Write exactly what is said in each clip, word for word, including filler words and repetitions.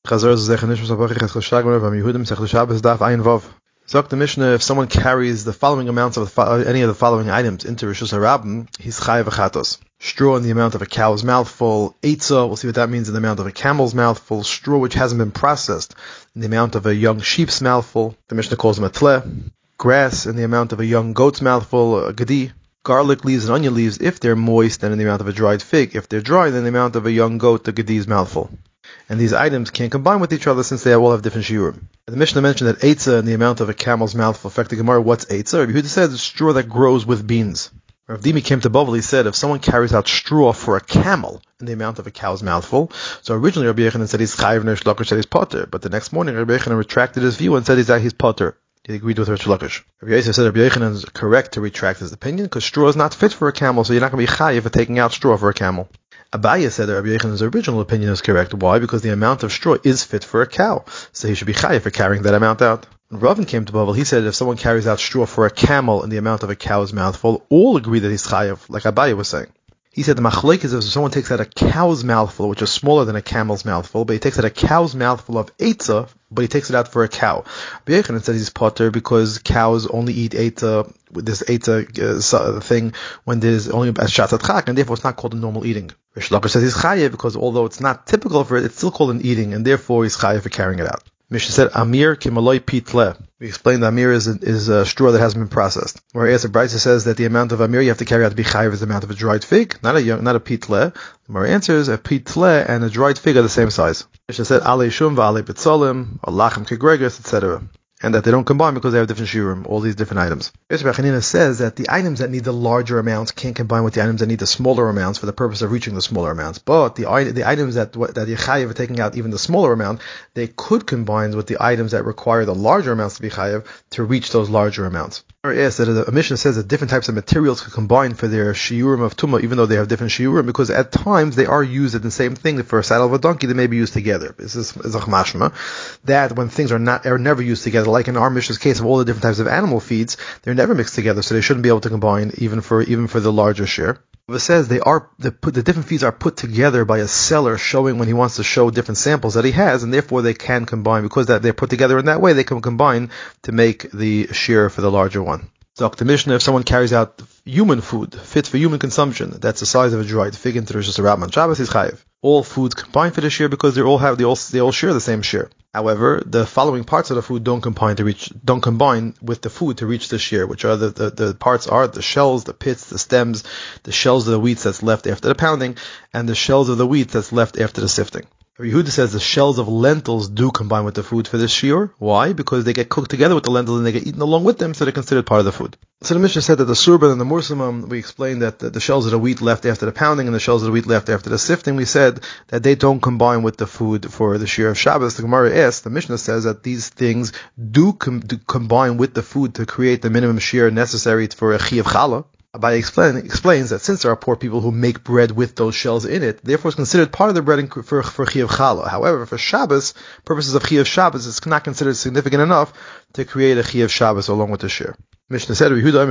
Sagt the Mishnah, if someone carries the following amounts of the, any of the following items into Rishus Harabim, he's chayav v'chatos. Straw in the amount of a cow's mouthful, eitzah, we'll see what that means in the amount of a camel's mouthful, straw which hasn't been processed in the amount of a young sheep's mouthful, the Mishnah calls them a tleh, grass in the amount of a young goat's mouthful, a gedi, garlic leaves and onion leaves if they're moist, then in the amount of a dried fig, if they're dry, then in the amount of a young goat, the gedi's mouthful. And these items can't combine with each other since they all have different shiurim. The Mishnah mentioned that eitzah in the amount of a camel's mouthful. In fact, the Gemara, what's eitzah? Rabbi Yehuda said it's straw that grows with beans. Rav Dimi came to Bavel, he said, if someone carries out straw for a camel in the amount of a cow's mouthful, so originally Rabbi Yechanan said he's chayiv nerish lakish, said he's potter, but the next morning Rabbi Yechanan retracted his view and said he's, he's potter. He agreed with Rish Lakish. Rabbi Yosef said Rabbi Yechanan is correct to retract his opinion because straw is not fit for a camel, so you're not going to be chayiv for taking out straw for a camel. Abaya said that Rabbi Yechanan's original opinion is correct. Why? Because the amount of straw is fit for a cow, so he should be chayiv for carrying that amount out. When Ravin came to Bavel, he said if someone carries out straw for a camel in the amount of a cow's mouthful, all agree that he's chayiv, like Abaya was saying. He said the machlek is if someone takes out a cow's mouthful, which is smaller than a camel's mouthful, but he takes out a cow's mouthful of eitzah, but he takes it out for a cow. Rabbi Yechanan said he's potter because cows only eat eitzah, with this eitzah uh, thing, when there's only a shatzat chak, and therefore it's not called a normal eating. Rish Lakish says he's chayev because although it's not typical for it, it's still called an eating, and therefore he's chayev for carrying it out. Mishnah said, Amir kimaloi pitle. We explained that Amir is a, is a straw that hasn't been processed. Whereas the Brisa says that the amount of Amir you have to carry out to be chayiv is the amount of a dried fig, not a young, not a pitle. The Gemara answers, a pitle and a dried fig are the same size. Mishnah said, Ale shum v'ale bitzolim, alachem kegregus, et cetera. And that they don't combine because they have different shiurim, all these different items. Yosef Achanina says that the items that need the larger amounts can't combine with the items that need the smaller amounts for the purpose of reaching the smaller amounts. But the the items that that you're chayiv are taking out even the smaller amount, they could combine with the items that require the larger amounts to be chayiv to reach those larger amounts. Or yes, that the Mishnah says that different types of materials could combine for their shiurim of tumah, even though they have different shiurim, because at times they are used in the same thing. For a saddle of a donkey, they may be used together. This is, is a mashma that when things are not are never used together, like in our Mishnah's case of all the different types of animal feeds, they're never mixed together, so they shouldn't be able to combine even for even for the larger share. It says they are the, the different feeds are put together by a seller showing when he wants to show different samples that he has, and therefore they can combine because that they're put together in that way. They can combine to make the share for the larger one. So the Mishnah, if someone carries out human food fit for human consumption, that's the size of a dried fig into Rishus Harabim, Shabbos is chayiv. All foods combine for the share because they all have they all they all share the same share. However, the following parts of the food don't combine to reach don't combine with the food to reach the share, which are the, the, the parts are the shells, the pits, the stems, the shells of the wheat that's left after the pounding, and the shells of the wheat that's left after the sifting. Yehuda says the shells of lentils do combine with the food for this shiur. Why? Because they get cooked together with the lentils and they get eaten along with them, so they're considered part of the food. So the Mishnah said that the surban and the mursamam, we explained that the, the shells of the wheat left after the pounding and the shells of the wheat left after the sifting, we said that they don't combine with the food for the shiur of Shabbos. The Gemara asks, the Mishnah says that these things do, com- do combine with the food to create the minimum shiur necessary for a chi of challah. Abaye explain, explains that since there are poor people who make bread with those shells in it, therefore it's considered part of the bread for for Chiyuv Challah. However, for Shabbos, purposes of Chiyuv Shabbos, it's not considered significant enough to create a Chiyuv Shabbos along with the shir. Mishnah said,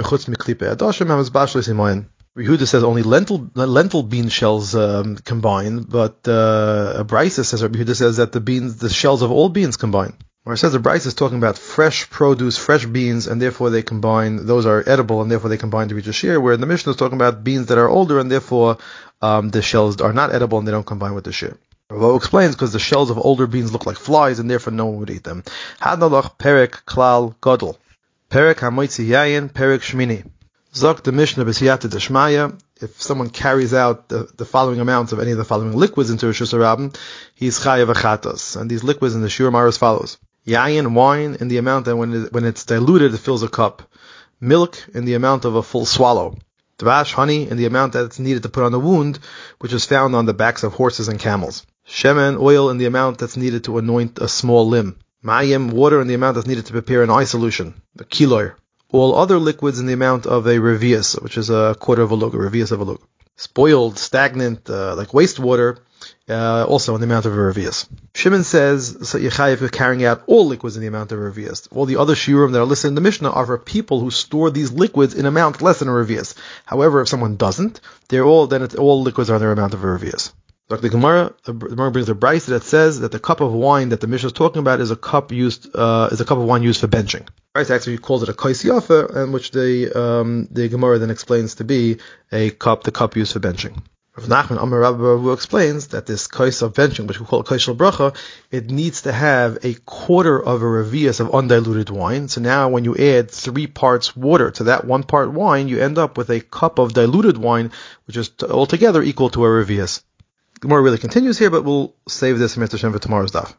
Yehuda says only lentil lentil bean shells um, combine, but uh, Brisa says, Yehuda says that the beans, the shells of all beans combine. Where it says the Brisa is talking about fresh produce, fresh beans, and therefore they combine, those are edible, and therefore they combine to reach a shear, where the Mishnah is talking about beans that are older, and therefore um, the shells are not edible, and they don't combine with the shear. Ravo explains because the shells of older beans look like flies, and therefore no one would eat them. Hadnalach perek klal gadol. Perek hamoitzi yayin, perek shmini. Zok the Mishnah b'siyata d'shmaya. If someone carries out the, the following amounts of any of the following liquids into Rishus Harabim, he's chayav achatos. And these liquids in the shiur are as follows. Yayin, wine, in the amount that when it, when it's diluted, it fills a cup. Milk, in the amount of a full swallow. Dvash, honey, in the amount that's needed to put on the wound, which is found on the backs of horses and camels. Shemen, oil, in the amount that's needed to anoint a small limb. Mayim, water, in the amount that's needed to prepare an eye solution. A kiloir. All other liquids in the amount of a revius, which is a quarter of a lug, a revius of a lug. Spoiled, stagnant, uh, like wastewater, uh, also in the amount of a revius. Shimon says, so Yechayev is carrying out all liquids in the amount of a revius. All the other shiurim that are listed in the Mishnah are for people who store these liquids in amount less than a revius. However, if someone doesn't, they're all, then it's, all liquids are in their amount of a revius. Like the Gemara, the Gemara brings a brayso that says that the cup of wine that the Mishnah is talking about is a cup used uh, is a cup of wine used for benching. Right, actually calls it a kais yafa, and which the um, the Gemara then explains to be a cup, the cup used for benching. Rav Nachman Amar Rabba Baruch explains that this kais of benching, which we call kais shel bracha, it needs to have a quarter of a revius of undiluted wine. So now, when you add three parts water to that one part wine, you end up with a cup of diluted wine, which is altogether equal to a revius. The Gemara really continues here, but we'll save this for tomorrow's daf.